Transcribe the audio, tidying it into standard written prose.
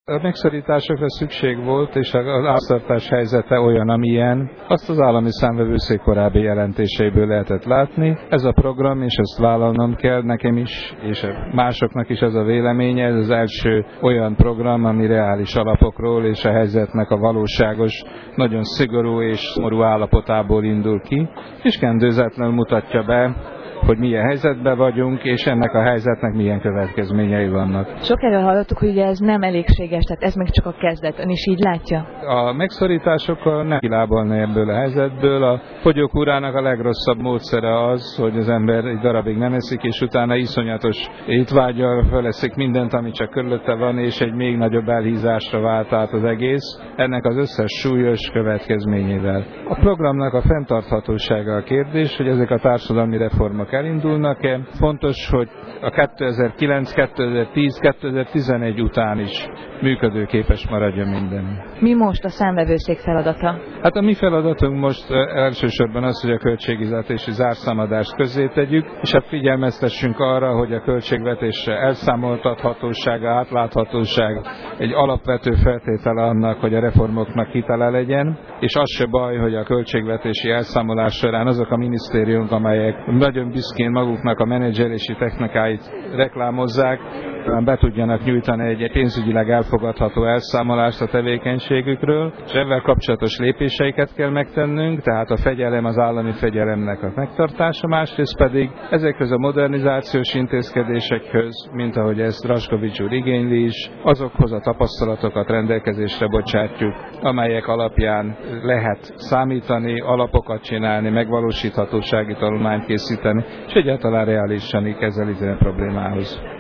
A megszorításokra szükség volt, és az államháztartás helyzete olyan, amilyen. Azt az állami számvevőszék korábbi jelentéseiből lehetett látni. Ez a program, és ezt vállalnom kell nekem is, és másoknak is ez a véleménye, ez az első olyan program, ami reális alapokról és a helyzetnek a valóságos, nagyon szigorú és szomorú állapotából indul ki, és kendőzetlenül mutatja be, hogy milyen helyzetben vagyunk, és ennek a helyzetnek milyen következményei vannak. Sok erről hallottuk, hogy ez nem elégséges, tehát ez meg csak a kezdet. Ön is így látja? A megszorításokkal nem kilábalni ebből a helyzetből. A fogyókúrának a legrosszabb módszere az, hogy az ember egy darabig nem eszik, és utána iszonyatos étvággyal feleszik mindent, ami csak körülötte van, és egy még nagyobb elhízásra vált át az egész. Ennek az összes súlyos következményével. A programnak a fenntarthatósága a kérdés, hogy ezek a társadalmi reformok elindulnak-e. Fontos, hogy a 2009, 2010, 2011 után is működőképes maradjon minden. Mi most a számvevőszék feladata? Hát a mi feladatunk most elsősorban az, hogy a költségvetési zárszámadást közzétegyük, és hát figyelmeztessünk arra, hogy a költségvetésre elszámoltathatósága, átláthatóság egy alapvető feltétele annak, hogy a reformoknak hitele legyen, és az se baj, hogy a költségvetési elszámolás során azok a minisztériumok, amelyek nagyon büszkén maguknak a menedzselési technikáit reklámozzák, be tudjanak nyújtani egy pénzügyileg elfogadható elszámolást a tevékenységükről, és ezzel kapcsolatos lépéseiket kell megtennünk, tehát a fegyelem, az állami fegyelemnek a megtartása, másrészt pedig ezekhez a modernizációs intézkedésekhez, mint ahogy ezt Raskovics úr igényli is, azokhoz a tapasztalatokat rendelkezésre bocsátjuk, amelyek alapján lehet számítani, alapokat csinálni, megvalósíthatósági tanulmányt készíteni, és egyáltalán reálisan kezelni a problémához.